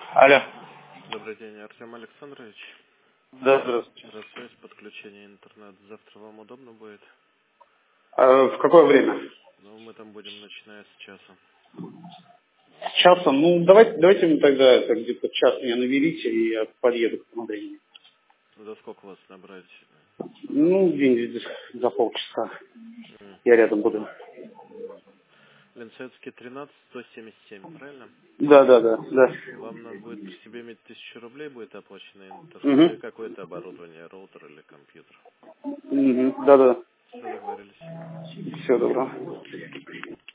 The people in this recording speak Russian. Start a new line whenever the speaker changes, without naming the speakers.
Алло.
Добрый день, Артем Александрович.
Да, здравствуйте.
Связь, подключение интернет. Завтра вам удобно будет?
В какое время?
Ну, мы там будем, начиная с часа.
С часом? Ну, давайте мы тогда это где-то час меня наберите, и я подъеду к тому времени.
За сколько вас набрать?
Ну, где-нибудь за полчаса.
М.
Я рядом буду.
Ленцетский 13, 177, правильно?
Да.
Вам надо будет при себе иметь 1000 рублей, будет оплачено интернет, и
Угу.
какое-то оборудование, роутер или компьютер.
Угу. Да.
Все, договорились.
Все, добро.